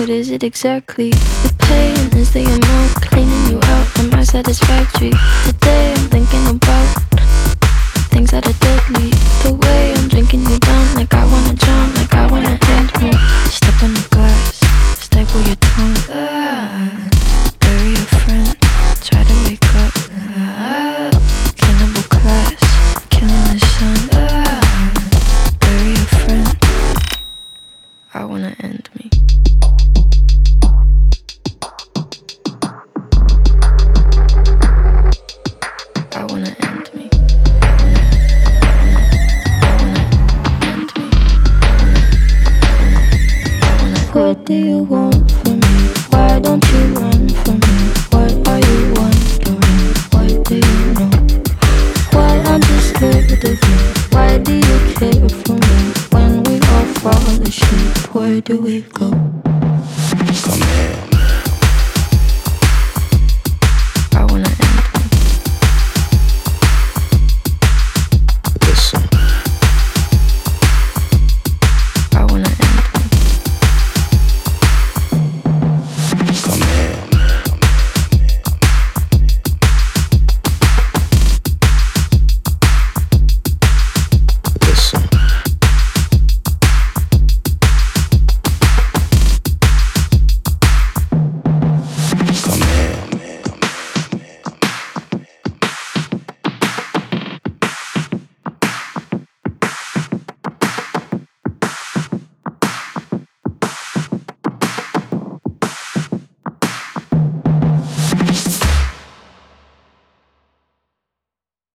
is it exactly? The pain is the amount cleaning you out. Am I satisfactory? Today I'm thinking about things that are deadly. The way I'm drinking you down, like I wanna drown, like I wanna end me. Step on the glass, staple your tongue. Bury your friend, try to wake up. Cannibal class, killing the sun. Bury your friend, I wanna end me. I wanna end me. What do you want from me? Why don't you run from me? What are you wondering? What do you know? Why I'm just scared of you? Why do you care for me? When we all fall asleep, where do we go?